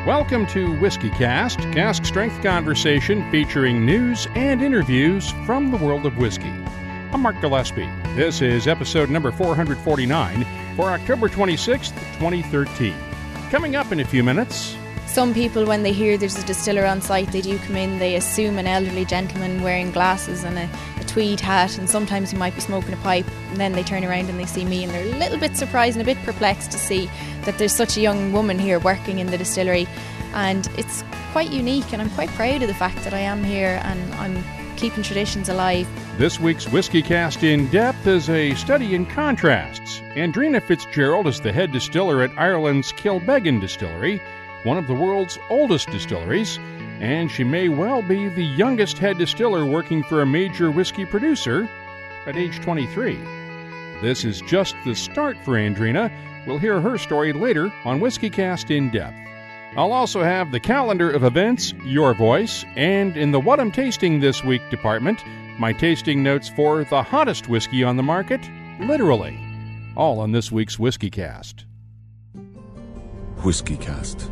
Welcome to Whiskey Cast, cask strength conversation featuring news and interviews from the world of whiskey. I'm Mark Gillespie. This is episode number 449 for October 26th, 2013. Coming up in a few minutes. Some people, when they hear there's a distiller on site, they do come in, they assume an elderly gentleman wearing glasses and a tweed hat, and sometimes he might be smoking a pipe, and then they turn around and they see me and they're a little bit surprised and a bit perplexed to see that there's such a young woman here working in the distillery. And it's quite unique, and I'm quite proud of the fact that I am here and I'm keeping traditions alive. This week's Whiskey Cast in Depth is a study in contrasts. Andrina Fitzgerald is the head distiller at Ireland's Kilbeggan Distillery, one of the world's oldest distilleries, and she may well be the youngest head distiller working for a major whiskey producer at age 23. This is just the start for Andrina. We'll hear her story later on Whiskey Cast in Depth. I'll also have the calendar of events, your voice, and in the What I'm Tasting This Week department, my tasting notes for the hottest whiskey on the market, literally. All on this week's Whiskey Cast. Whiskey Cast.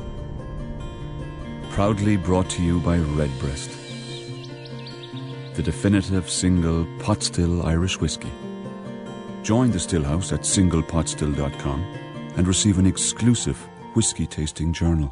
Proudly brought to you by Redbreast, the definitive single pot-still Irish whiskey. Join the Stillhouse at singlepotstill.com and receive an exclusive whiskey tasting journal.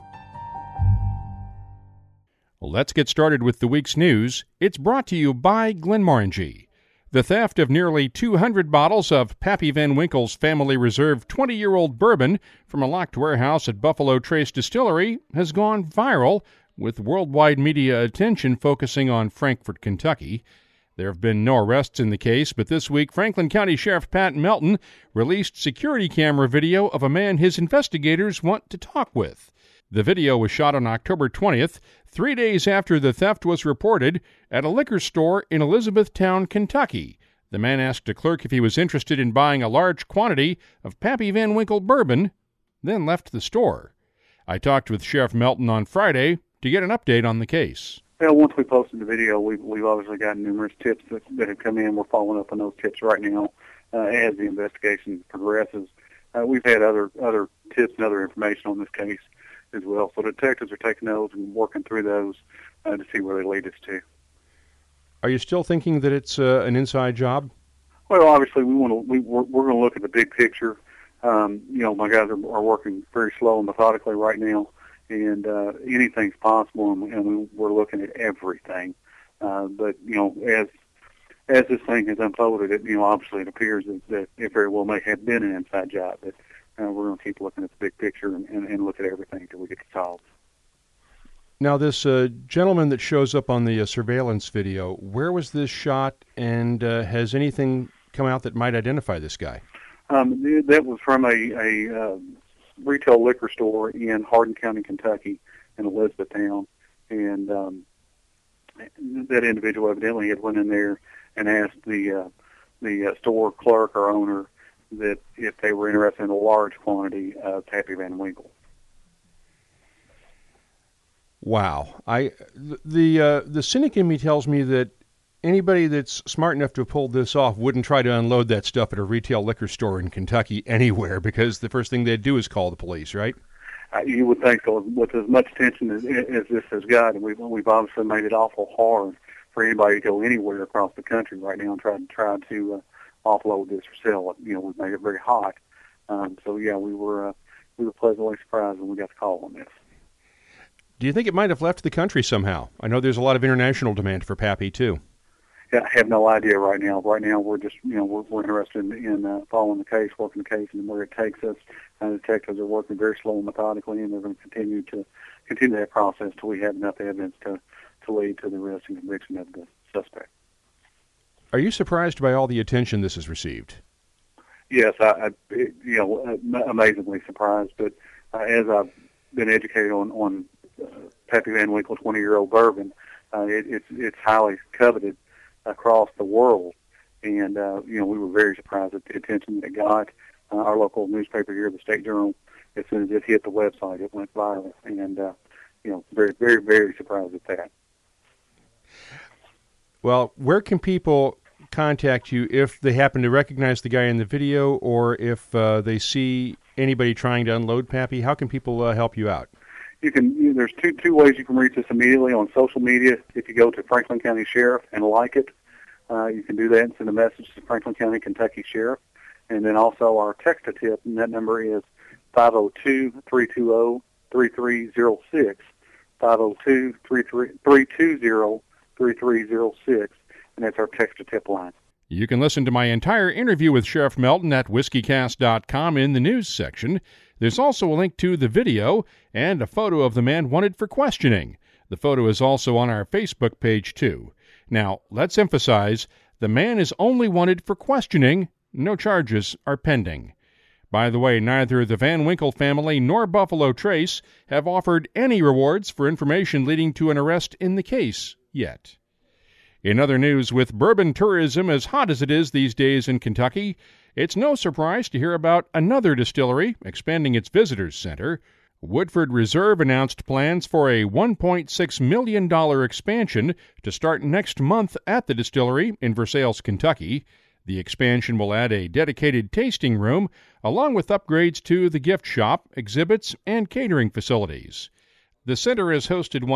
Well, let's get started with the week's news. It's brought to you by Glenmorangie. The theft of nearly 200 bottles of Pappy Van Winkle's family reserve 20-year-old bourbon from a locked warehouse at Buffalo Trace Distillery has gone viral, with worldwide media attention focusing on Frankfort, Kentucky. There have been no arrests in the case, but this week Franklin County Sheriff Pat Melton released security camera video of a man his investigators want to talk with. The video was shot on October 20th, 3 days after the theft was reported, at a liquor store in Elizabethtown, Kentucky. The man asked a clerk if he was interested in buying a large quantity of Pappy Van Winkle bourbon, then left the store. I talked with Sheriff Melton on Friday to get an update on the case. Well, once we posted the video, we've obviously got numerous tips that have come in. We're following up on those tips right now as the investigation progresses. We've had other tips and other information on this case as well. So detectives are taking those and working through those to see where they lead us to. Are you still thinking that it's an inside job? Well, obviously we're going to look at the big picture. My guys are working very slow and methodically right now, and anything's possible, and we're looking at everything. But as this thing has unfolded, obviously it appears that it very well may have been an inside job. But we're going to keep looking at the big picture and look at everything until we get to solve. Now, this gentleman that shows up on the surveillance video, where was this shot, and has anything come out that might identify this guy? That was from a retail liquor store in Hardin County, Kentucky, in Elizabethtown, and that individual evidently had went in there and asked the store clerk or owner that if they were interested in a large quantity of Pappy Van Winkle. Wow. The cynic in me tells me that anybody that's smart enough to pull this off wouldn't try to unload that stuff at a retail liquor store in Kentucky anywhere, because the first thing they'd do is call the police, right? You would think so. With as much attention as this has got, and we've obviously made it awful hard for anybody to go anywhere across the country right now and try to offload this for sale. We've made it very hot. We were pleasantly surprised when we got the call on this. Do you think it might have left the country somehow? I know there's a lot of international demand for Pappy too. Yeah, I have no idea right now. Right now, we're just we're interested in following the case, working the case, and where it takes us. Detectives are working very slow and methodically, and they're going to continue that process till we have enough evidence to lead to the arrest and conviction of the suspect. Are you surprised by all the attention this has received? Yes, amazingly surprised. But as I've been educated on Pappy Van Winkle 20-year-old bourbon, it's highly coveted across the world, and we were very surprised at the attention that it got. Our local newspaper here, the State Journal, as soon as it hit the website, it went viral, and very, very, very surprised at that. Well, where can people contact you if they happen to recognize the guy in the video, or if they see anybody trying to unload Pappy? How can people help you out? There's two ways you can reach us immediately on social media. If you go to Franklin County Sheriff and like it, you can do that and send a message to Franklin County, Kentucky Sheriff. And then also our text-to-tip, and that number is 502-320-3306, 502-320-3306, and that's our text-to-tip line. You can listen to my entire interview with Sheriff Melton at whiskeycast.com in the news section. There's also a link to the video and a photo of the man wanted for questioning. The photo is also on our Facebook page, too. Now, let's emphasize, the man is only wanted for questioning. No charges are pending. By the way, neither the Van Winkle family nor Buffalo Trace have offered any rewards for information leading to an arrest in the case yet. In other news, with bourbon tourism as hot as it is these days in Kentucky, it's no surprise to hear about another distillery expanding its visitors center. Woodford Reserve announced plans for a $1.6 million expansion to start next month at the distillery in Versailles, Kentucky. The expansion will add a dedicated tasting room, along with upgrades to the gift shop, exhibits, and catering facilities. The center has hosted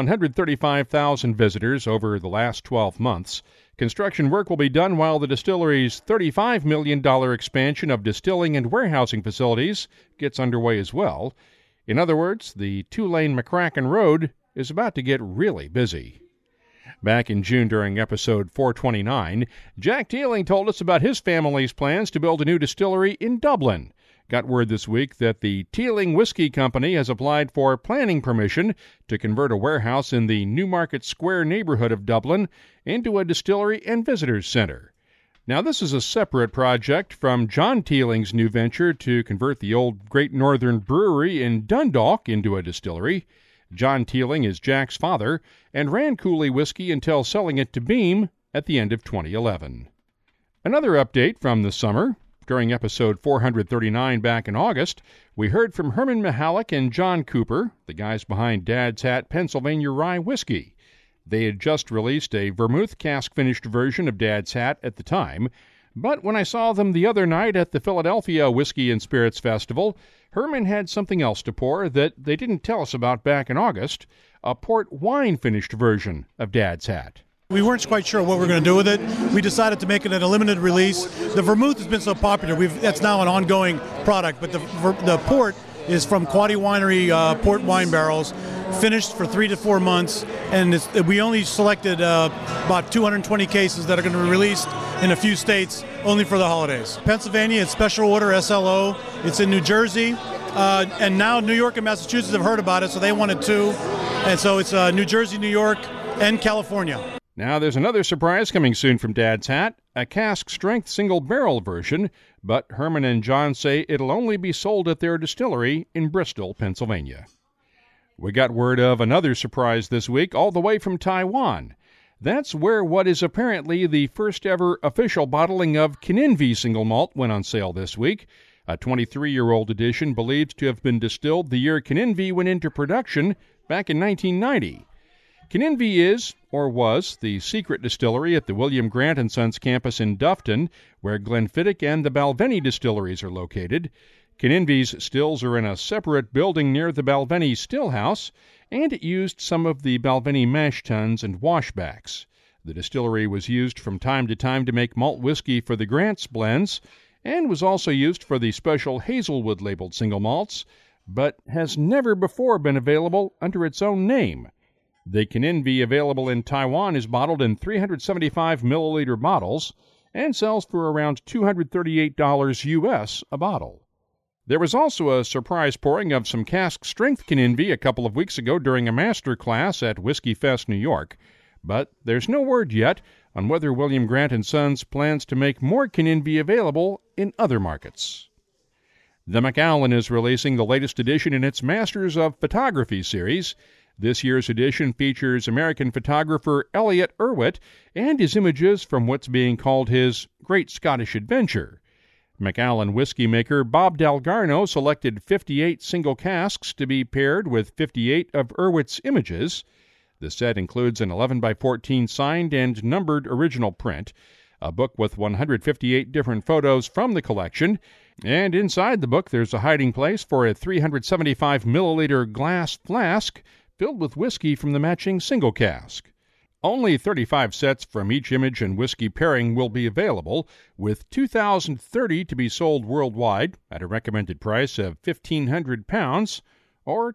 135,000 visitors over the last 12 months. Construction work will be done while the distillery's $35 million expansion of distilling and warehousing facilities gets underway as well. In other words, the two-lane McCracken Road is about to get really busy. Back in June during episode 429, Jack Teeling told us about his family's plans to build a new distillery in Dublin. Got word this week that the Teeling Whiskey Company has applied for planning permission to convert a warehouse in the Newmarket Square neighborhood of Dublin into a distillery and visitors center. Now, this is a separate project from John Teeling's new venture to convert the old Great Northern Brewery in Dundalk into a distillery. John Teeling is Jack's father and ran Cooley Whiskey until selling it to Beam at the end of 2011. Another update from the summer. During episode 439 back in August, we heard from Herman Mihalik and John Cooper, the guys behind Dad's Hat Pennsylvania Rye Whiskey. They had just released a vermouth cask-finished version of Dad's Hat at the time, but when I saw them the other night at the Philadelphia Whiskey and Spirits Festival, Herman had something else to pour that they didn't tell us about back in August, a port wine-finished version of Dad's Hat. We weren't quite sure what we were going to do with it. We decided to make it a limited release. The vermouth has been so popular, that's now an ongoing product, but the port is from Quaddy Winery port wine barrels, finished for 3 to 4 months, and we only selected about 220 cases that are going to be released in a few states only for the holidays. Pennsylvania, it's special order SLO. It's in New Jersey, and now New York and Massachusetts have heard about it, so they want it too. And so it's New Jersey, New York, and California. Now there's another surprise coming soon from Dad's Hat, a cask-strength single-barrel version, but Herman and John say it'll only be sold at their distillery in Bristol, Pennsylvania. We got word of another surprise this week, all the way from Taiwan. That's where what is apparently the first-ever official bottling of Kinninvie single malt went on sale this week, a 23-year-old edition believed to have been distilled the year Kinninvie went into production back in 1990. Kinninvie is, or was, the secret distillery at the William Grant & Sons campus in Dufton, where Glenfiddich and the Balvenie distilleries are located. Kinninvie's stills are in a separate building near the Balvenie Still House, and it used some of the Balvenie mash tuns and washbacks. The distillery was used from time to time to make malt whiskey for the Grant's blends, and was also used for the special Hazelwood-labeled single malts, but has never before been available under its own name. The Kinninvie available in Taiwan is bottled in 375 milliliter bottles and sells for around $238 US a bottle. There was also a surprise pouring of some cask-strength Kinninvie a couple of weeks ago during a master class at Whiskey Fest, New York, but there's no word yet on whether William Grant & Sons plans to make more Kinninvie available in other markets. The Macallan is releasing the latest edition in its Masters of Photography series. This year's edition features American photographer Elliot Erwitt and his images from what's being called his Great Scottish Adventure. Macallan whiskey maker Bob Dalgarno selected 58 single casks to be paired with 58 of Erwitt's images. The set includes an 11 by 14 signed and numbered original print, a book with 158 different photos from the collection. And inside the book, there's a hiding place for a 375-milliliter glass flask filled with whiskey from the matching single cask. Only 35 sets from each image and whiskey pairing will be available, with 2,030 to be sold worldwide at a recommended price of £1,500 or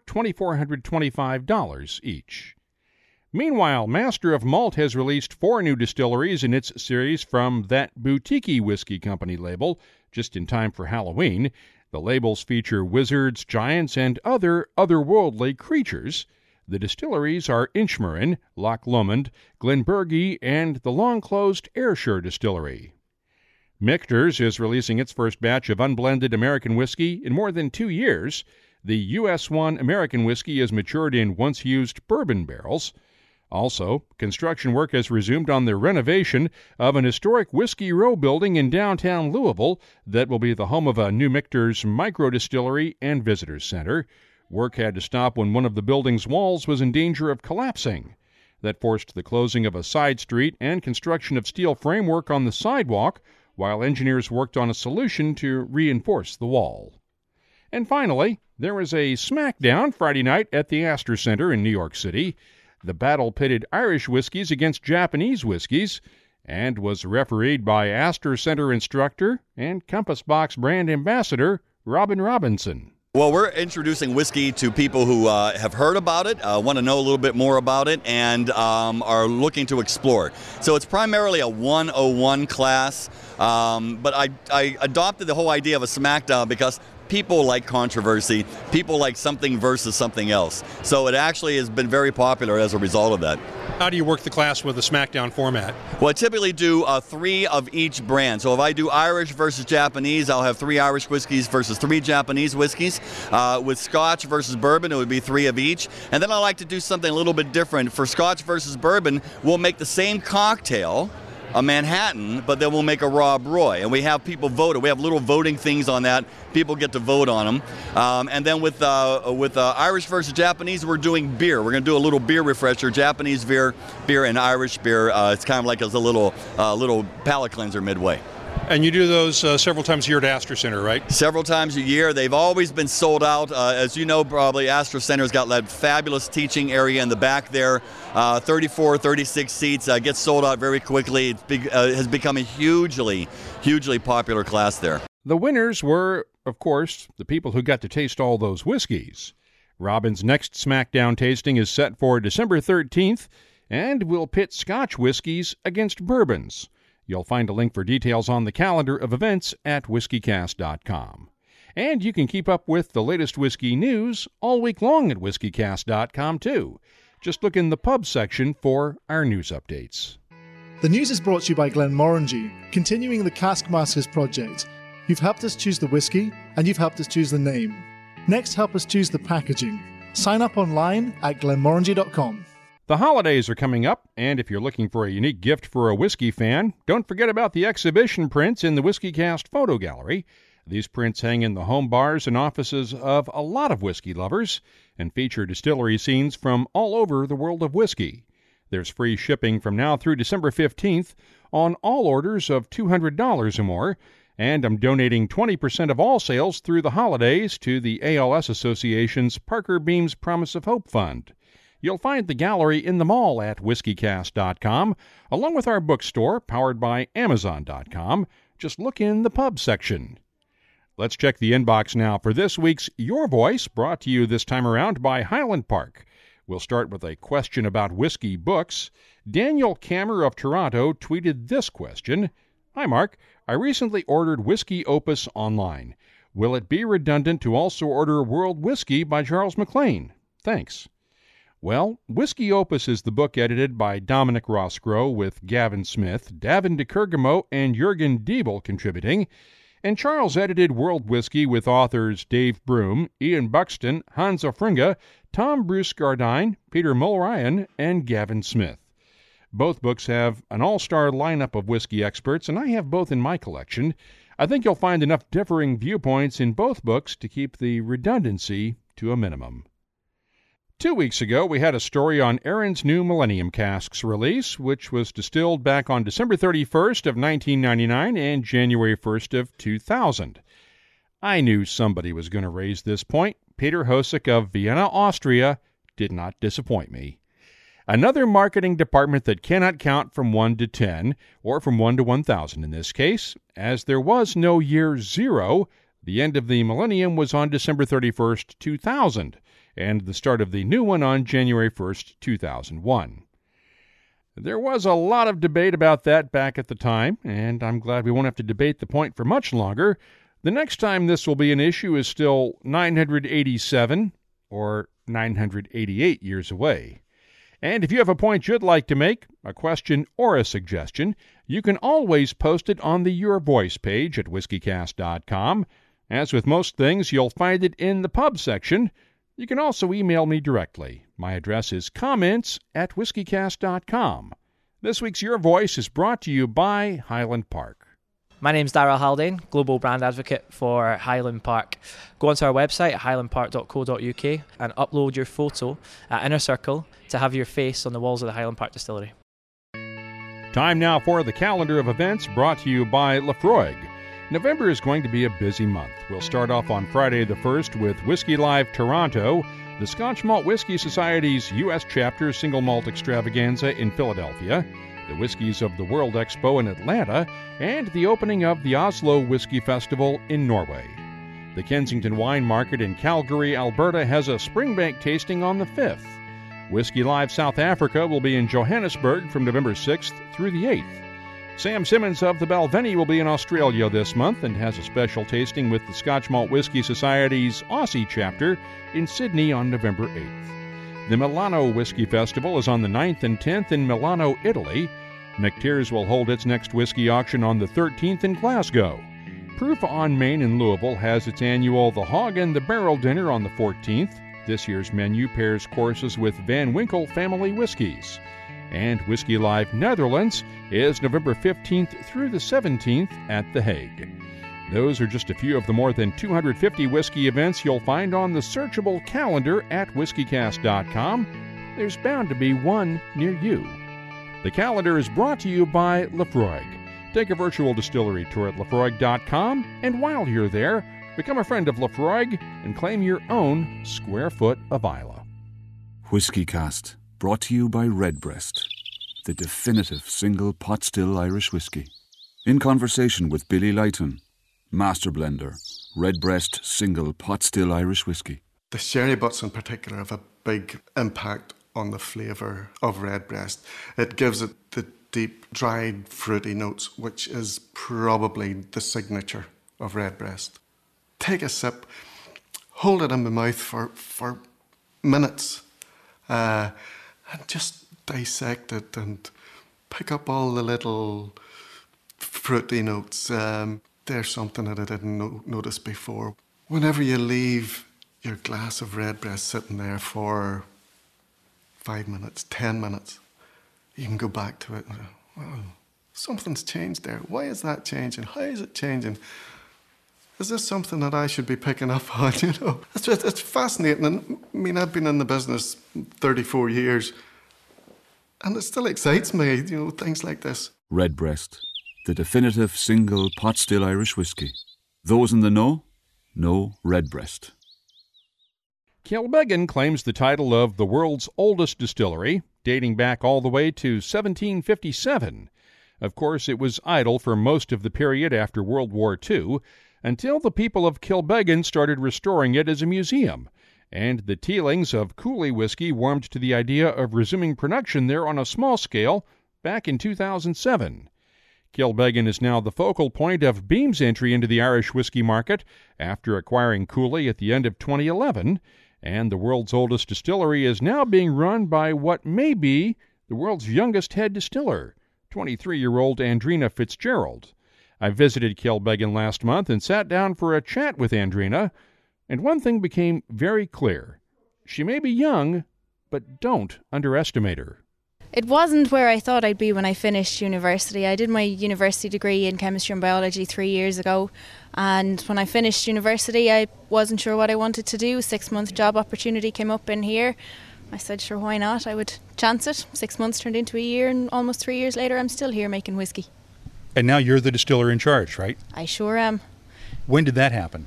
$2,425 each. Meanwhile, Master of Malt has released 4 new distilleries in its series from That Boutique Whiskey Company label, just in time for Halloween. The labels feature wizards, giants, and other otherworldly creatures. The distilleries are Inchmarin, Loch Lomond, Glenbergie, and the long-closed Ayrshire Distillery. Michter's is releasing its first batch of unblended American whiskey in more than 2 years. The US-1 American whiskey is matured in once-used bourbon barrels. Also, construction work has resumed on the renovation of an historic Whiskey Row building in downtown Louisville that will be the home of a new Michter's micro-distillery and visitor center. Work had to stop when one of the building's walls was in danger of collapsing. That forced the closing of a side street and construction of steel framework on the sidewalk, while engineers worked on a solution to reinforce the wall. And finally, there was a smackdown Friday night at the Astor Center in New York City. The battle pitted Irish whiskeys against Japanese whiskeys and was refereed by Astor Center instructor and Compass Box brand ambassador Robin Robinson. Well, we're introducing whiskey to people who have heard about it, want to know a little bit more about it, and are looking to explore. So it's primarily a 101 class, but I adopted the whole idea of a smackdown because people like controversy, people like something versus something else. So it actually has been very popular as a result of that. How do you work the class with the Smackdown format? Well, I typically do 3 of each brand. So if I do Irish versus Japanese, I'll have 3 Irish whiskeys versus 3 Japanese whiskeys. With Scotch versus bourbon, it would be 3 of each. And then I like to do something a little bit different. For Scotch versus bourbon, we'll make the same cocktail, a Manhattan, but then we'll make a Rob Roy. And we have people vote. We have little voting things on that. People get to vote on them. And then with Irish versus Japanese, we're doing beer. We're going to do a little beer refresher, Japanese beer and Irish beer. It's kind of like as a little palate cleanser midway. And you do those several times a year at Astor Center, right? Several times a year. They've always been sold out. As you know, probably, Astor Center's got that fabulous teaching area in the back there. 34, 36 seats. Gets sold out very quickly. It has become a hugely popular class there. The winners were, of course, the people who got to taste all those whiskeys. Robin's next Smackdown tasting is set for December 13th and will pit Scotch whiskeys against bourbons. You'll find a link for details on the calendar of events at whiskycast.com. And you can keep up with the latest whiskey news all week long at whiskycast.com, too. Just look in the pub section for our news updates. The news is brought to you by Glenmorangie, continuing the Caskmasters project. You've helped us choose the whiskey, and you've helped us choose the name. Next, help us choose the packaging. Sign up online at glenmorangie.com. The holidays are coming up, and if you're looking for a unique gift for a whiskey fan, don't forget about the exhibition prints in the WhiskyCast photo gallery. These prints hang in the home bars and offices of a lot of whiskey lovers and feature distillery scenes from all over the world of whiskey. There's free shipping from now through December 15th on all orders of $200 or more, and I'm donating 20% of all sales through the holidays to the ALS Association's Parker Beams Promise of Hope Fund. You'll find the gallery in the mall at whiskycast.com, along with our bookstore, powered by Amazon.com. Just look in the pub section. Let's check the inbox now for this week's Your Voice, brought to you this time around by Highland Park. We'll start with a question about whiskey books. Daniel Kammer of Toronto tweeted this question. Hi, Mark. I recently ordered Whiskey Opus online. Will it be redundant to also order World Whiskey by Charles MacLean? Thanks. Well, Whiskey Opus is the book edited by Dominic Roscrow with Gavin Smith, Davin DeKergamo, and Jürgen Diebel contributing, and Charles edited World Whiskey with authors Dave Broom, Ian Buxton, Hans Ofringa, Tom Bruce Gardine, Peter Mulryan, and Gavin Smith. Both books have an all-star lineup of whiskey experts, and I have both in my collection. I think you'll find enough differing viewpoints in both books to keep the redundancy to a minimum. 2 weeks ago, we had a story on Aaron's new Millennium Casks release, which was distilled back on December 31st of 1999 and January 1st of 2000. I knew somebody was going to raise this point. Peter Hosek of Vienna, Austria, did not disappoint me. Another marketing department that cannot count from 1 to 10, or from 1 to 1,000 in this case, as there was no year zero. The end of the millennium was on December 31st, 2000, and the start of the new one on January 1st, 2001. There was a lot of debate about that back at the time, and I'm glad we won't have to debate the point for much longer. The next time this will be an issue is still 987 or 988 years away. And if you have a point you'd like to make, a question or a suggestion, you can always post it on the Your Voice page at whiskycast.com. As with most things, you'll find it in the pub section. You can also email me directly. My address is comments@whiskycast.com. This week's Your Voice is brought to you by Highland Park. My name's Darrell Haldane, Global Brand Advocate for Highland Park. Go onto our website at highlandpark.co.uk and upload your photo at Inner Circle to have your face on the walls of the Highland Park Distillery. Time now for the calendar of events brought to you by Laphroaig. November is going to be a busy month. We'll start off on Friday the 1st with Whisky Live Toronto, the Scotch Malt Whisky Society's U.S. Chapter Single Malt Extravaganza in Philadelphia, the Whiskies of the World Expo in Atlanta, and the opening of the Oslo Whisky Festival in Norway. The Kensington Wine Market in Calgary, Alberta has a Springbank tasting on the 5th. Whisky Live South Africa will be in Johannesburg from November 6th through the 8th. Sam Simmons of the Balvenie will be in Australia this month and has a special tasting with the Scotch Malt Whisky Society's Aussie chapter in Sydney on November 8th. The Milano Whisky Festival is on the 9th and 10th in Milano, Italy. McTeers will hold its next whiskey auction on the 13th in Glasgow. Proof on Main in Louisville has its annual The Hog and the Barrel Dinner on the 14th. This year's menu pairs courses with Van Winkle family whiskies. And Whisky Live Netherlands is November 15th through the 17th at The Hague. Those are just a few of the more than 250 whiskey events you'll find on the searchable calendar at whiskycast.com. There's bound to be one near you. The calendar is brought to you by Laphroaig. Take a virtual distillery tour at laphroaig.com, and while you're there, become a friend of Laphroaig and claim your own square foot of Islay. Whiskycast, brought to you by Redbreast, the definitive single pot still Irish whiskey. In conversation with Billy Lighton, Master Blender, Redbreast single pot still Irish whiskey. The sherry butts in particular have a big impact on the flavour of Redbreast. It gives it the deep, dried, fruity notes, which is probably the signature of Redbreast. Take a sip, hold it in my mouth for minutes, and just dissect it and pick up all the little fruity notes. There's something that I didn't notice before. Whenever you leave your glass of Redbreast sitting there for 5 minutes, 10 minutes, you can go back to it and go, oh, something's changed there. Why is that changing? How is it changing? Is this something that I should be picking up on? You know, it's fascinating. And, I mean, I've been in the business 34 years, and it still excites me, you know, things like this. Redbreast, the definitive single pot still Irish whiskey. Those in the know Redbreast. Kilbeggan claims the title of the world's oldest distillery, dating back all the way to 1757. Of course, it was idle for most of the period after World War II, until the people of Kilbeggan started restoring it as a museum, and the Teelings of Cooley whiskey warmed to the idea of resuming production there on a small scale back in 2007. Kilbeggan is now the focal point of Beam's entry into the Irish whiskey market after acquiring Cooley at the end of 2011, and the world's oldest distillery is now being run by what may be the world's youngest head distiller, 23-year-old Andrina Fitzgerald. I visited Kilbeggan last month and sat down for a chat with Andrina, and one thing became very clear. She may be young, but don't underestimate her. It wasn't where I thought I'd be when I finished university. I did my university degree in chemistry and biology 3 years ago, and when I finished university I wasn't sure what I wanted to do. 6-month job opportunity came up in here, I said, sure, why not? I would chance it. 6 months turned into a year, and almost 3 years later, I'm still here making whiskey. And now you're the distiller in charge, right? I sure am. When did that happen?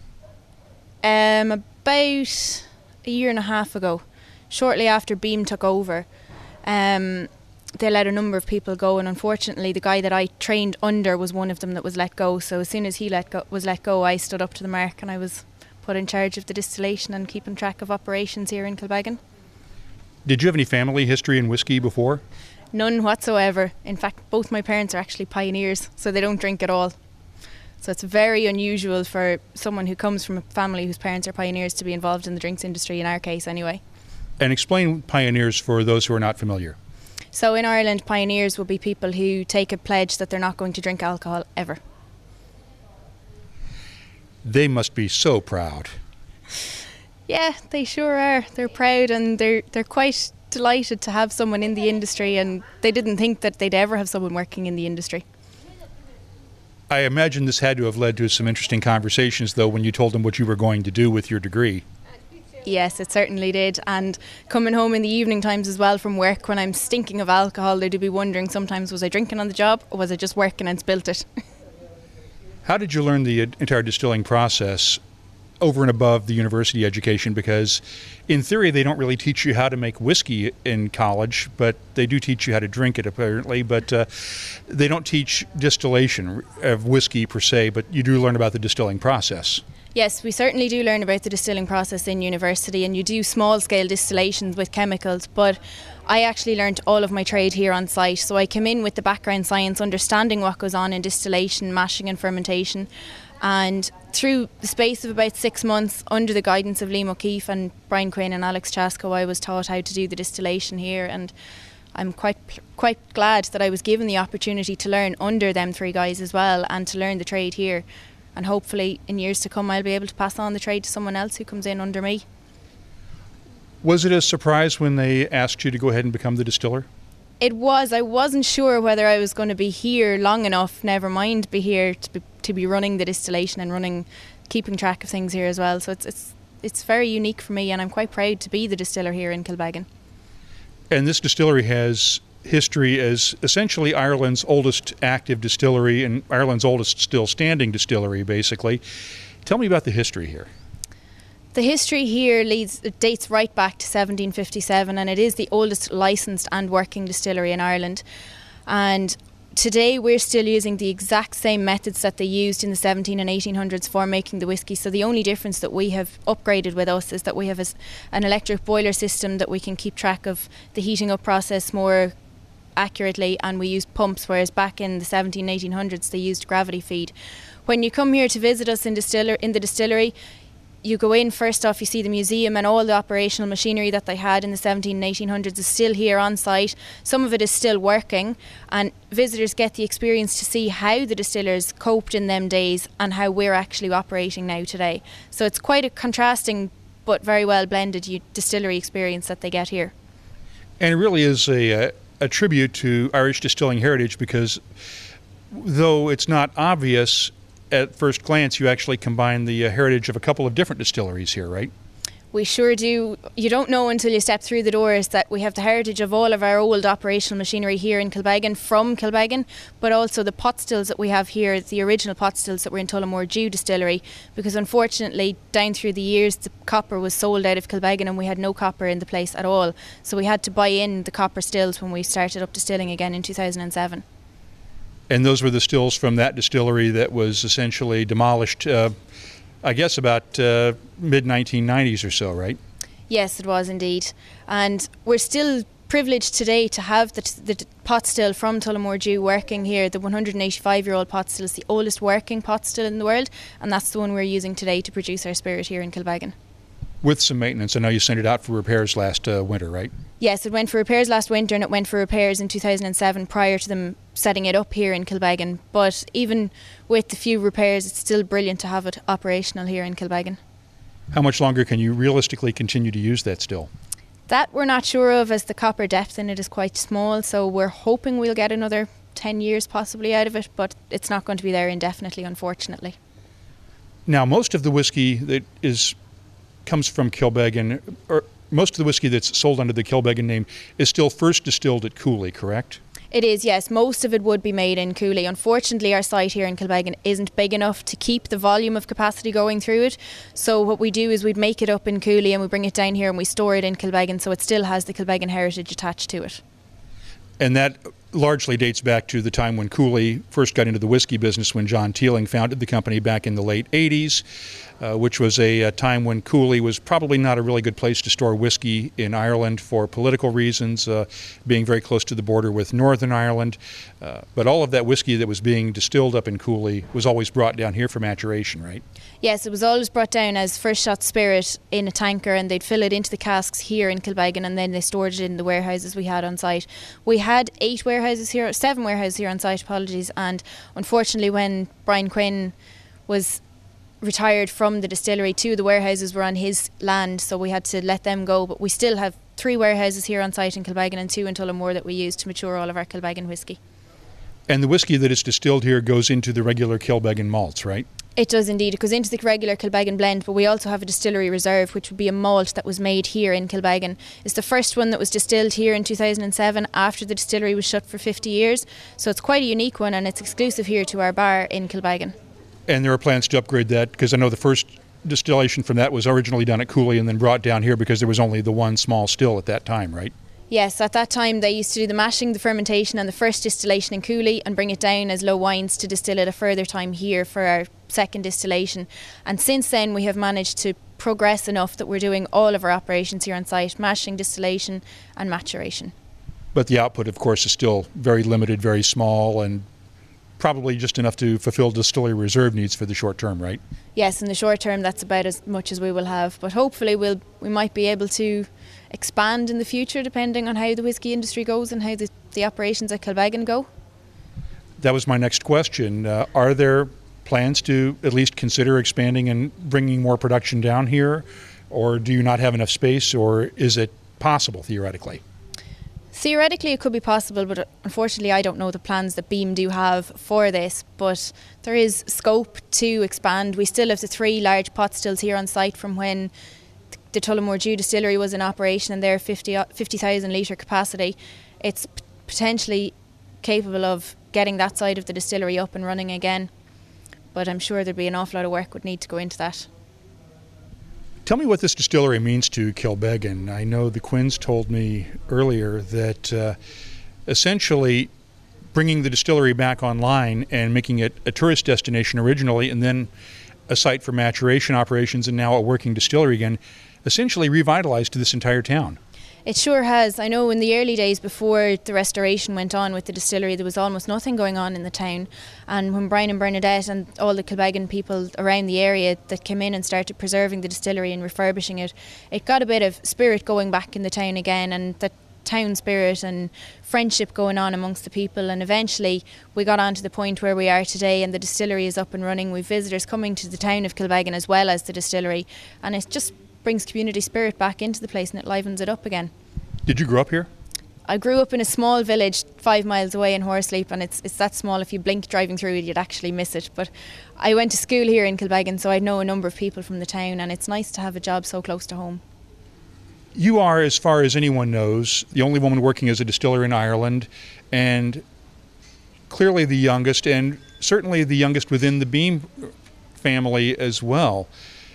About a year and a half ago, shortly after Beam took over. They let a number of people go, and unfortunately the guy that I trained under was one of them that was let go. So as soon as he was let go, I stood up to the mark and I was put in charge of the distillation and keeping track of operations here in Kilbeggan. Did you have any family history in whiskey before? None whatsoever. In fact, both my parents are actually pioneers, so they don't drink at all. So it's very unusual for someone who comes from a family whose parents are pioneers to be involved in the drinks industry, in our case anyway. And explain pioneers for those who are not familiar. So in Ireland, pioneers will be people who take a pledge that they're not going to drink alcohol ever. They must be so proud. Yeah, they sure are. They're proud, and they're quite delighted to have someone in the industry, and they didn't think that they'd ever have someone working in the industry. I imagine this had to have led to some interesting conversations, though, when you told them what you were going to do with your degree. Yes, it certainly did. And coming home in the evening times as well from work, when I'm stinking of alcohol, they'd be wondering sometimes, was I drinking on the job or was I just working and spilt it? How did you learn the entire distilling process over and above the university education? Because in theory they don't really teach you how to make whiskey in college, but they do teach you how to drink it apparently, but they don't teach distillation of whiskey per se, but you do learn about the distilling process. Yes, we certainly do learn about the distilling process in university, and you do small-scale distillations with chemicals, but I actually learnt all of my trade here on site. So I came in with the background science, understanding what goes on in distillation, mashing and fermentation, and through the space of about 6 months, under the guidance of Liam O'Keefe and Brian Quinn and Alex Chasko, I was taught how to do the distillation here, and I'm quite glad that I was given the opportunity to learn under them three guys as well, and to learn the trade here. And hopefully in years to come I'll be able to pass on the trade to someone else who comes in under me. Was it a surprise when they asked you to go ahead and become the distiller? It was. I wasn't sure whether I was going to be here long enough, never mind be here to be running the distillation and keeping track of things here as well. So it's very unique for me, and I'm quite proud to be the distiller here in Kilbeggan. And this distillery has history as essentially Ireland's oldest active distillery and Ireland's oldest still standing distillery, basically. Tell me about the history here. The history here dates right back to 1757, and it is the oldest licensed and working distillery in Ireland. And today we're still using the exact same methods that they used in the 17 and 1800s for making the whisky. So the only difference that we have upgraded with us is that we have an electric boiler system that we can keep track of the heating up process more accurately, and we use pumps, whereas back in the 17 and 1800s they used gravity feed. When you come here to visit us in the distillery, you go in, first off you see the museum, and all the operational machinery that they had in the 17 and 1800s is still here on site. Some of it is still working, and visitors get the experience to see how the distillers coped in them days and how we're actually operating now today. So it's quite a contrasting but very well blended distillery experience that they get here. And it really is a tribute to Irish distilling heritage, because though it's not obvious at first glance, you actually combine the heritage of a couple of different distilleries here, right? We sure do. You don't know until you step through the doors that we have the heritage of all of our old operational machinery here in Kilbeggan, from Kilbeggan, but also the pot stills that we have here, the original pot stills that were in Tullamore Dew distillery, because unfortunately down through the years the copper was sold out of Kilbeggan and we had no copper in the place at all. So we had to buy in the copper stills when we started up distilling again in 2007. And those were the stills from that distillery that was essentially demolished, I guess about mid-1990s or so, right? Yes, it was indeed. And we're still privileged today to have the pot still from Tullamore Dew working here. The 185-year-old pot still is the oldest working pot still in the world, and that's the one we're using today to produce our spirit here in Kilbeggan. With some maintenance. I know you sent it out for repairs last winter, right? Yes, it went for repairs last winter, and it went for repairs in 2007 prior to them setting it up here in Kilbeggan. But even with the few repairs, it's still brilliant to have it operational here in Kilbeggan. How much longer can you realistically continue to use that still? That we're not sure of, as the copper depth in it is quite small, so we're hoping we'll get another 10 years possibly out of it, but it's not going to be there indefinitely, unfortunately. Now, most of the whiskey that comes from Kilbeggan, or most of the whiskey that's sold under the Kilbeggan name is still first distilled at Cooley, correct? It is, yes. Most of it would be made in Cooley. Unfortunately, our site here in Kilbeggan isn't big enough to keep the volume of capacity going through it. So what we do is we'd make it up in Cooley and we bring it down here and we store it in Kilbeggan, so it still has the Kilbeggan heritage attached to it. And that largely dates back to the time when Cooley first got into the whiskey business, when John Teeling founded the company back in the late 80s, which was a time when Cooley was probably not a really good place to store whiskey in Ireland for political reasons, being very close to the border with Northern Ireland. But all of that whiskey that was being distilled up in Cooley was always brought down here for maturation, right? Yes, it was always brought down as first shot spirit in a tanker, and they'd fill it into the casks here in Kilbeggan, and then they stored it in the warehouses we had on site. We had 7 warehouses here on site, apologies, and unfortunately when Brian Quinn was retired from the distillery, 2 of the warehouses were on his land, so we had to let them go, but we still have 3 warehouses here on site in Kilbeggan and 2 in Tullamore that we use to mature all of our Kilbeggan whiskey. And the whiskey that is distilled here goes into the regular Kilbeggan malts, right? It does indeed. It goes into the regular Kilbeggan blend, but we also have a distillery reserve, which would be a malt that was made here in Kilbeggan. It's the first one that was distilled here in 2007 after the distillery was shut for 50 years. So it's quite a unique one, and it's exclusive here to our bar in Kilbeggan. And there are plans to upgrade that, because I know the first distillation from that was originally done at Cooley and then brought down here because there was only the one small still at that time, right? Yes, at that time they used to do the mashing, the fermentation and the first distillation in Cooley and bring it down as low wines to distill it a further time here for our second distillation. And since then we have managed to progress enough that we're doing all of our operations here on site, mashing, distillation and maturation. But the output, of course, is still very limited, very small, and probably just enough to fulfill distillery reserve needs for the short term, right? Yes, in the short term that's about as much as we will have, but hopefully we might be able to expand in the future depending on how the whisky industry goes and how the operations at Kilbeggan go. That was my next question. Are there plans to at least consider expanding and bringing more production down here, or do you not have enough space, or is it possible theoretically? Theoretically it could be possible, but unfortunately I don't know the plans that Beam do have for this, but there is scope to expand. We still have the 3 large pot stills here on site from when the Tullamore Dew distillery was in operation, and their 50,000 litre capacity. It's potentially capable of getting that side of the distillery up and running again, but I'm sure there'd be an awful lot of work would need to go into that. Tell me what this distillery means to Kilbeggan. I know the Quinns told me earlier that essentially bringing the distillery back online and making it a tourist destination originally, and then a site for maturation operations, and now a working distillery again, essentially revitalized this entire town. It sure has. I know in the early days before the restoration went on with the distillery, there was almost nothing going on in the town. And when Brian and Bernadette and all the Kilbeggan people around the area that came in and started preserving the distillery and refurbishing it, it got a bit of spirit going back in the town again, and the town spirit and friendship going on amongst the people. And eventually we got on to the point where we are today, and the distillery is up and running. We've visitors coming to the town of Kilbeggan as well as the distillery, and it just brings community spirit back into the place and it livens it up again. Did you grow up here? I grew up in a small village 5 miles away in Horseleap, and it's that small, if you blink driving through it you'd actually miss it. But I went to school here in Kilbeggan, so I know a number of people from the town, and it's nice to have a job so close to home. You are, as far as anyone knows, the only woman working as a distiller in Ireland, and clearly the youngest, and certainly the youngest within the Beam family as well.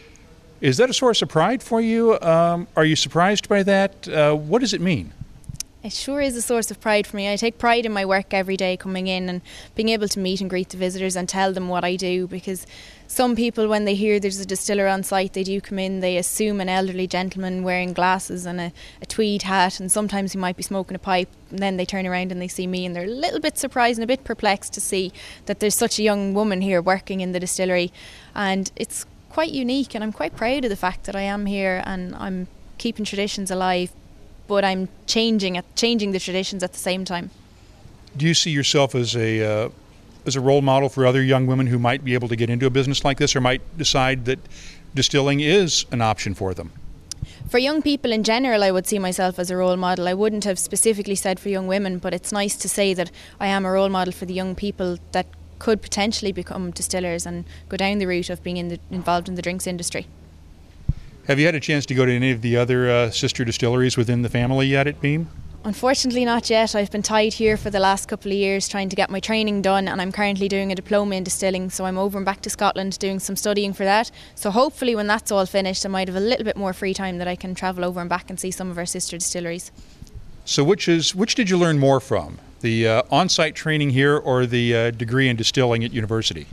Is that a source of pride for you? Are you surprised by that? What does it mean? It sure is a source of pride for me. I take pride in my work every day coming in and being able to meet and greet the visitors and tell them what I do, because some people, when they hear there's a distiller on site, they do come in, they assume an elderly gentleman wearing glasses and a tweed hat, and sometimes he might be smoking a pipe, and then they turn around and they see me and they're a little bit surprised and a bit perplexed to see that there's such a young woman here working in the distillery. And it's quite unique, and I'm quite proud of the fact that I am here and I'm keeping traditions alive, but I'm changing the traditions at the same time. Do you see yourself as a role model for other young women who might be able to get into a business like this, or might decide that distilling is an option for them? For young people in general, I would see myself as a role model. I wouldn't have specifically said for young women, but it's nice to say that I am a role model for the young people that could potentially become distillers and go down the route of being involved in the drinks industry. Have you had a chance to go to any of the other sister distilleries within the family yet at Beam? Unfortunately not yet. I've been tied here for the last couple of years trying to get my training done, and I'm currently doing a diploma in distilling, so I'm over and back to Scotland doing some studying for that. So hopefully when that's all finished I might have a little bit more free time that I can travel over and back and see some of our sister distilleries. So which did you learn more from? The on-site training here or the degree in distilling at university?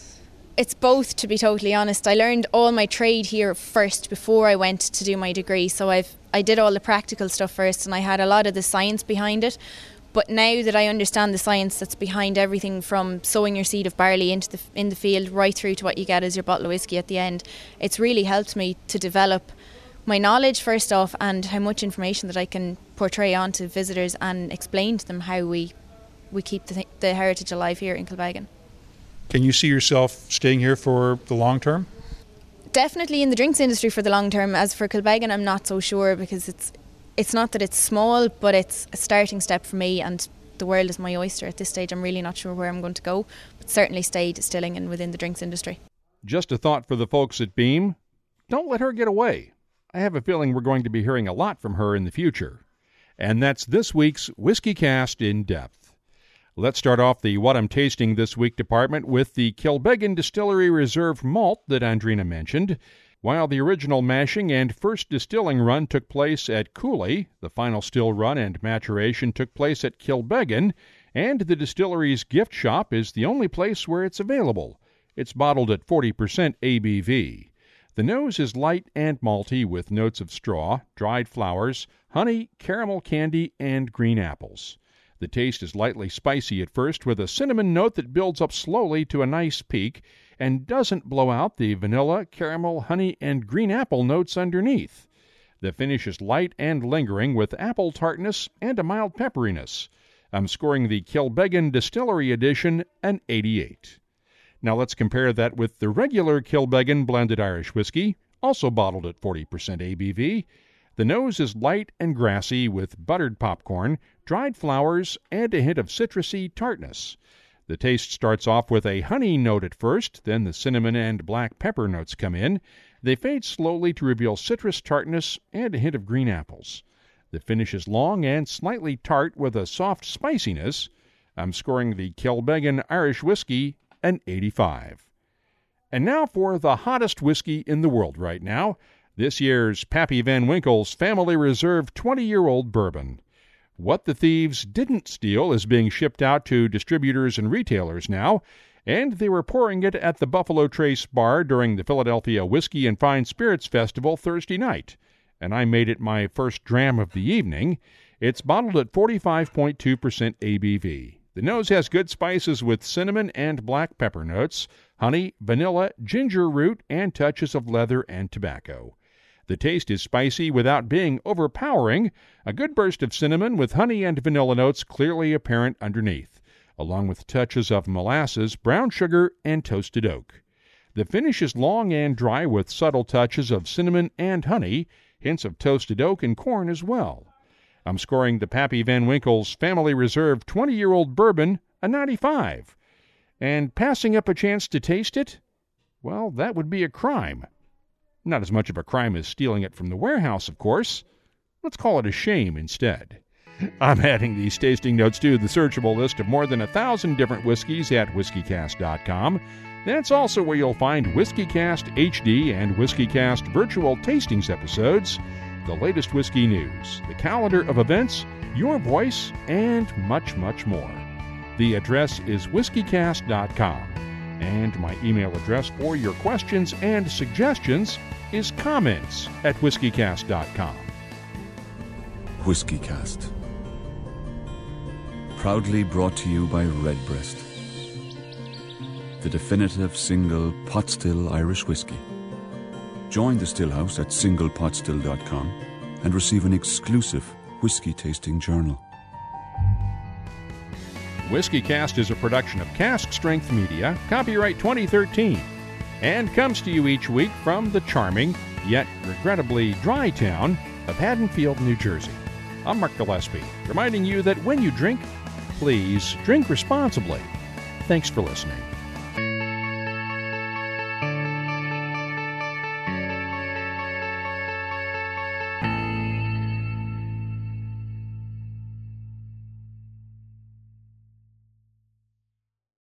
It's both, to be totally honest. I learned all my trade here first before I went to do my degree, so I did all the practical stuff first and I had a lot of the science behind it. But now that I understand the science that's behind everything from sowing your seed of barley in the field right through to what you get as your bottle of whiskey at the end, it's really helped me to develop my knowledge first off, and how much information that I can portray on to visitors and explain to them how we keep the heritage alive here in Kilbeggan. Can you see yourself staying here for the long term? Definitely in the drinks industry for the long term. As for Kilbeggan, I'm not so sure, because it's not that it's small, but it's a starting step for me, and the world is my oyster at this stage. I'm really not sure where I'm going to go, but certainly stay distilling and within the drinks industry. Just a thought for the folks at Beam. Don't let her get away. I have a feeling we're going to be hearing a lot from her in the future. And that's this week's WhiskyCast in Depth. Let's start off the What I'm Tasting This Week department with the Kilbeggan Distillery Reserve Malt that Andrina mentioned. While the original mashing and first distilling run took place at Cooley, the final still run and maturation took place at Kilbeggan, and the distillery's gift shop is the only place where it's available. It's bottled at 40% ABV. The nose is light and malty with notes of straw, dried flowers, honey, caramel candy, and green apples. The taste is lightly spicy at first, with a cinnamon note that builds up slowly to a nice peak and doesn't blow out the vanilla, caramel, honey, and green apple notes underneath. The finish is light and lingering with apple tartness and a mild pepperiness. I'm scoring the Kilbeggan Distillery Edition an 88. Now let's compare that with the regular Kilbeggan Blended Irish Whiskey, also bottled at 40% ABV. The nose is light and grassy with buttered popcorn, dried flowers, and a hint of citrusy tartness. The taste starts off with a honey note at first, then the cinnamon and black pepper notes come in. They fade slowly to reveal citrus tartness and a hint of green apples. The finish is long and slightly tart with a soft spiciness. I'm scoring the Kilbeggan Irish Whiskey an 85. And now for the hottest whiskey in the world right now, this year's Pappy Van Winkle's Family Reserve 20-year-old bourbon. What the Thieves Didn't Steal is being shipped out to distributors and retailers now, and they were pouring it at the Buffalo Trace Bar during the Philadelphia Whiskey and Fine Spirits Festival Thursday night, and I made it my first dram of the evening. It's bottled at 45.2% ABV. The nose has good spices with cinnamon and black pepper notes, honey, vanilla, ginger root, and touches of leather and tobacco. The taste is spicy without being overpowering, a good burst of cinnamon with honey and vanilla notes clearly apparent underneath, along with touches of molasses, brown sugar, and toasted oak. The finish is long and dry with subtle touches of cinnamon and honey, hints of toasted oak and corn as well. I'm scoring the Pappy Van Winkle's Family Reserve 20-year-old bourbon a 95. And passing up a chance to taste it? Well, that would be a crime. Not as much of a crime as stealing it from the warehouse, of course. Let's call it a shame instead. I'm adding these tasting notes to the searchable list of more than 1,000 different whiskeys at whiskycast.com. That's also where you'll find WhiskyCast HD and WhiskyCast virtual tastings episodes, the latest whiskey news, the calendar of events, your voice, and much, much more. The address is whiskycast.com. And my email address for your questions and suggestions is comments@whiskycast.com. WhiskyCast. Proudly brought to you by Redbreast, the definitive single pot still Irish whiskey. Join the Stillhouse at singlepotstill.com and receive an exclusive whiskey tasting journal. WhiskyCast is a production of Cask Strength Media, copyright 2013, and comes to you each week from the charming, yet regrettably dry town of Haddonfield, New Jersey. I'm Mark Gillespie, reminding you that when you drink, please drink responsibly. Thanks for listening.